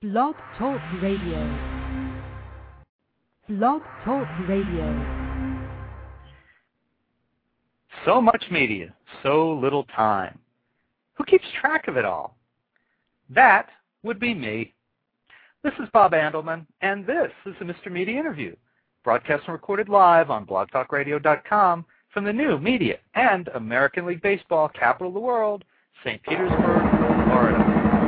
Blog Talk Radio. Blog Talk Radio. So much media, so little time. Who keeps track of it all? That would be me. This is Bob Andelman, and this is the Mr. Media Interview, broadcast and recorded live on blogtalkradio.com from the new media and American League Baseball capital of the world, St. Petersburg, Florida.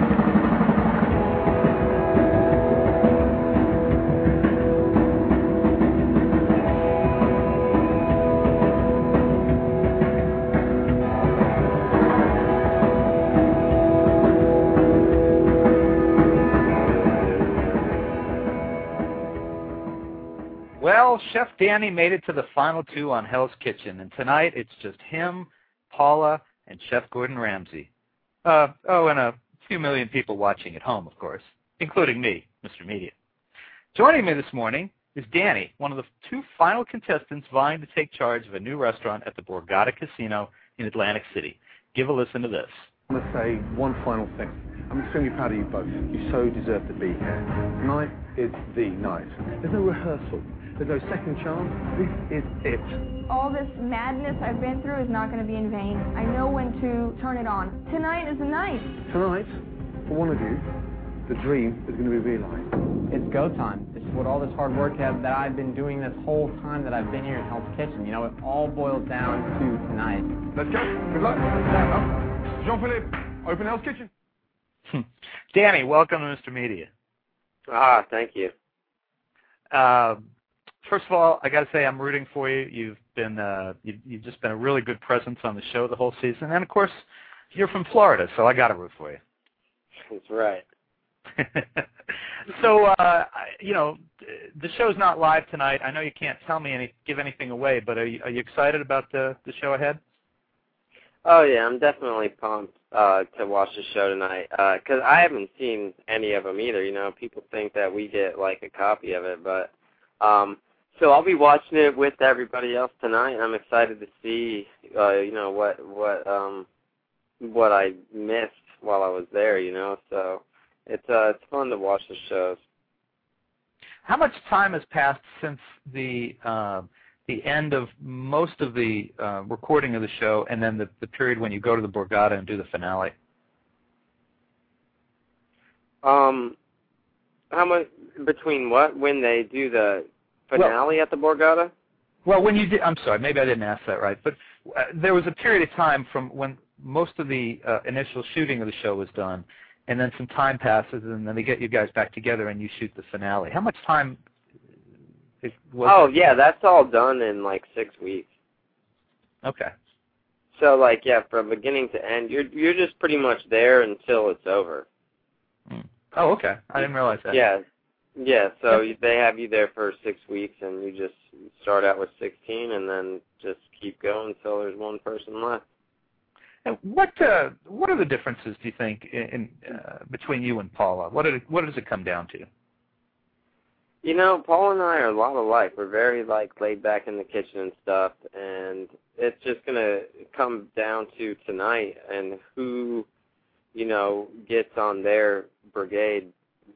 Well, Chef Danny made it to the final two on Hell's Kitchen, and tonight it's just him, Paula, and Chef Gordon Ramsay. And a few million people watching at home, of course, including me, Mr. Media. Joining me this morning is Danny, one of the two final contestants vying to take charge of a new restaurant at the Borgata Casino in Atlantic City. Give a listen to this. I want to say one final thing. I'm extremely proud of you both. You so deserve to be here. Tonight is the night. There's no rehearsal. There's no second chance. This is it. All this madness I've been through is not going to be in vain. I know when to turn it on. Tonight is the night. Tonight, for one of you, the dream is going to be realized. It's go time. It's what all this hard work that I've been doing this whole time that I've been here in Hell's Kitchen. You know, it all boils down to tonight. Let's go. Good luck. Stand up. Jean-Philippe, open Hell's Kitchen. Danny, welcome to Mr. Media. Thank you. First of all, I got to say I'm rooting for you. You've just been a really good presence on the show the whole season, and of course, you're from Florida, so I got to root for you. That's right. So, the show's not live tonight. I know you can't give anything away, but are you excited about the show ahead? Oh yeah, I'm definitely pumped to watch the show tonight because I haven't seen any of them either. You know, people think that we get like a copy of it, but. So I'll be watching it with everybody else tonight. I'm excited to see, what I missed while I was there. You know, so it's fun to watch the shows. How much time has passed since the end of most of the recording of the show, and then the period when you go to the Borgata and do the finale? How much between what? When they do the finale at the Borgata? Well, when you did, I'm sorry, maybe I didn't ask that right, but there was a period of time from when most of the initial shooting of the show was done, and then some time passes, and then they get you guys back together and you shoot the finale. How much time was yeah, that's all done in like 6 weeks. Okay. So from beginning to end, you're just pretty much there until it's over. Oh, okay. I didn't realize that. Yeah, so they have you there for 6 weeks, and you just start out with 16 and then just keep going until there's one person left. And what are the differences, do you think, in between you and Paula? What does it come down to? You know, Paula and I are a lot alike. We're very, laid back in the kitchen and stuff, and it's just going to come down to tonight and who, gets on their brigade,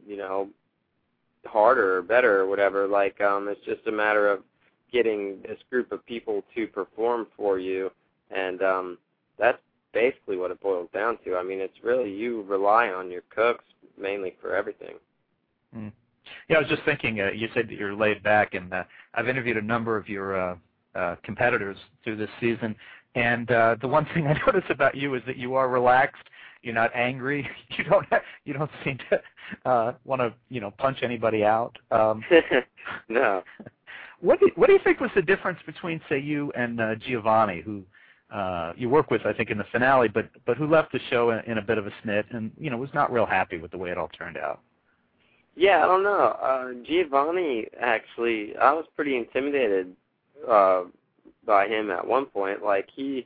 harder or better or whatever. It's just a matter of getting this group of people to perform for you, and that's basically what it boils down to. I mean, it's really you rely on your cooks mainly for everything. Yeah, I was just thinking, you said that you're laid back, and I've interviewed a number of your competitors through this season, and the one thing I notice about you is that you are relaxed. You're not angry. You don't seem to want to punch anybody out. No. What do you think was the difference between, say, you and Giovanni, who you work with, I think, in the finale, but who left the show in a bit of a snit and was not real happy with the way it all turned out? Yeah, I don't know. Giovanni, actually, I was pretty intimidated by him at one point. He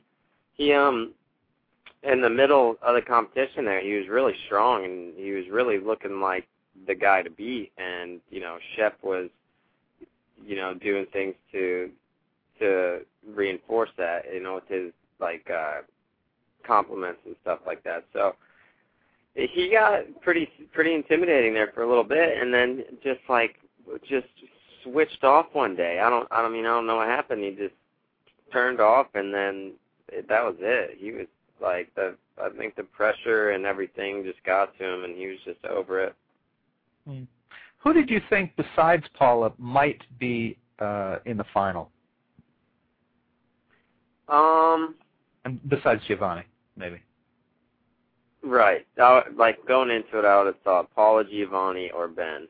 in the middle of the competition there, he was really strong, and he was really looking like the guy to beat. And, Chef was, doing things to reinforce that, with his, compliments and stuff like that. So he got pretty intimidating there for a little bit, and then just switched off one day. I don't know what happened. He just turned off, and then that was it. He was like, I think the pressure and everything just got to him, and he was just over it. Who did you think, besides Paula, might be in the final? And besides Giovanni, maybe. Right. Like going into it, I would have thought Paula, Giovanni, or Ben.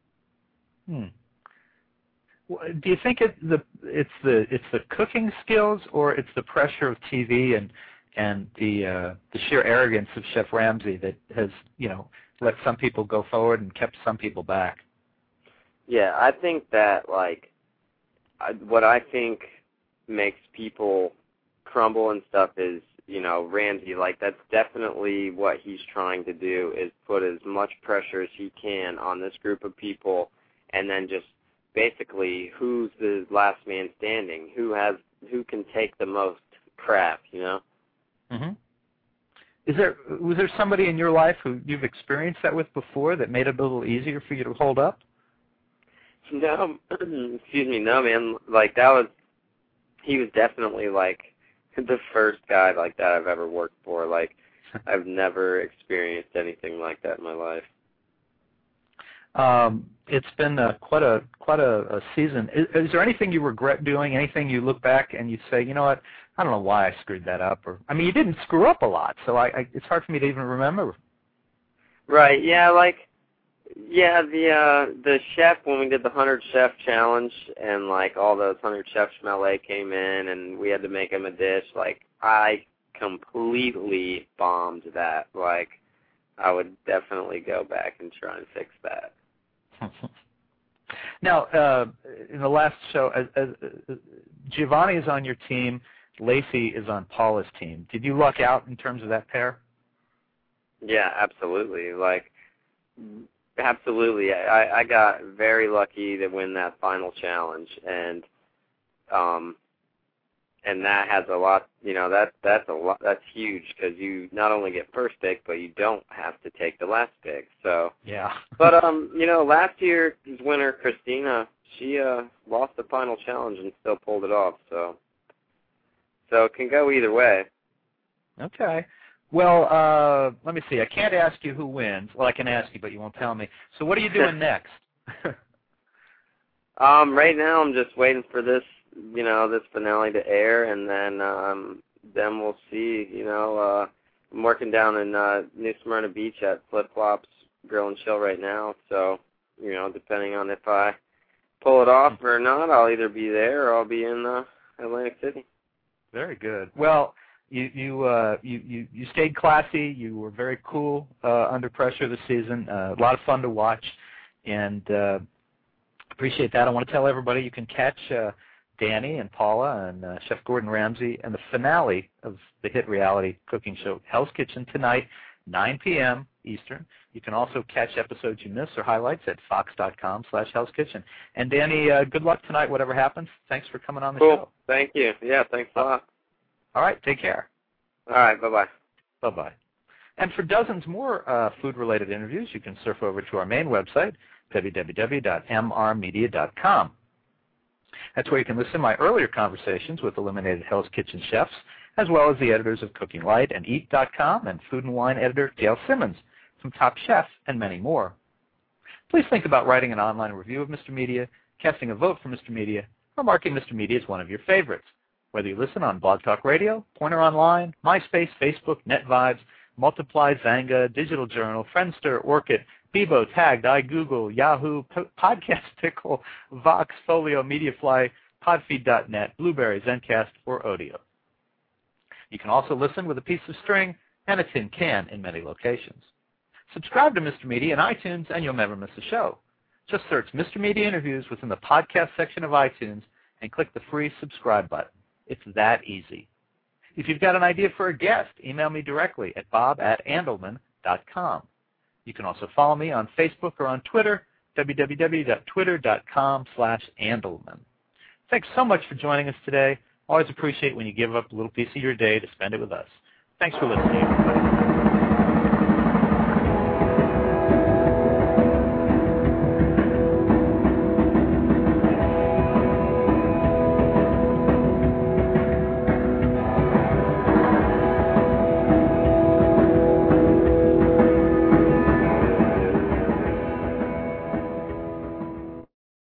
Well, do you think it's the cooking skills, or it's the pressure of TV and the sheer arrogance of Chef Ramsay that has let some people go forward and kept some people back? Yeah, I think that what I think makes people crumble and stuff is Ramsay. That's definitely what he's trying to do, is put as much pressure as he can on this group of people, and then just basically who's the last man standing, who can take the most crap, Mm-hmm. Was there somebody in your life who you've experienced that with before that made it a little easier for you to hold up? No, excuse me, no, man. He was definitely the first guy like that I've ever worked for. I've never experienced anything like that in my life. It's been quite a season. Is there anything you regret doing? Anything you look back and you say, you know what, I don't know why I screwed that up? Or you didn't screw up a lot, so it's hard for me to even remember. Right. Yeah. The chef, when we did the 100 Chef Challenge, and all those 100 chefs from LA came in, and we had to make them a dish. I completely bombed that. I would definitely go back and try and fix that. Now, in the last show, Giovanni is on your team. Lacey is on Paula's team. Did you luck out in terms of that pair? Yeah, absolutely. Absolutely. I got very lucky to win that final challenge, and that has a lot, that's a lot, that's huge, because you not only get first pick, but you don't have to take the last pick. So yeah. But last year's winner, Christina, she lost the final challenge and still pulled it off. So it can go either way. Okay. Well, let me see. I can't ask you who wins. Well, I can ask you, but you won't tell me. So what are you doing next? Right now I'm just waiting for this finale to air, and then we'll see. I'm working down in New Smyrna Beach at Flip Flops Grill and Chill right now. So, depending on if I pull it off or not, I'll either be there or I'll be in Atlantic City. Very good. Well, you stayed classy. You were very cool under pressure this season. A lot of fun to watch, and appreciate that. I want to tell everybody you can catch Danny and Paula and Chef Gordon Ramsay and the finale of the hit reality cooking show Hell's Kitchen tonight, 9 p.m. Eastern. You can also catch episodes you miss or highlights at fox.com/Hell's Kitchen. And Danny, good luck tonight, whatever happens. Thanks for coming on the show. Thank you. Yeah, thanks a lot. All right, take care. All right, bye-bye. Bye-bye. And for dozens more food-related interviews, you can surf over to our main website, www.mrmedia.com. That's where you can listen to my earlier conversations with eliminated Hell's Kitchen chefs, as well as the editors of Cooking Light and Eat.com and Food and Wine editor Gail Simmons from Top Chef and many more. Please think about writing an online review of Mr. Media, casting a vote for Mr. Media, or marking Mr. Media as one of your favorites. Whether you listen on Blog Talk Radio, Pointer Online, MySpace, Facebook, NetVibes, Multiply, Zanga, Digital Journal, Friendster, Orkut, Bebo, Tagged, iGoogle, Yahoo, Podcast Pickle, Vox, Folio, Mediafly, Podfeed.net, Blueberry, Zencast, or Odeo. You can also listen with a piece of string and a tin can in many locations. Subscribe to Mr. Media in iTunes and you'll never miss a show. Just search Mr. Media Interviews within the podcast section of iTunes and click the free subscribe button. It's that easy. If you've got an idea for a guest, email me directly at bob@andelman.com. You can also follow me on Facebook or on Twitter, www.twitter.com/Andelman. Thanks so much for joining us today. Always appreciate when you give up a little piece of your day to spend it with us. Thanks for listening, everybody.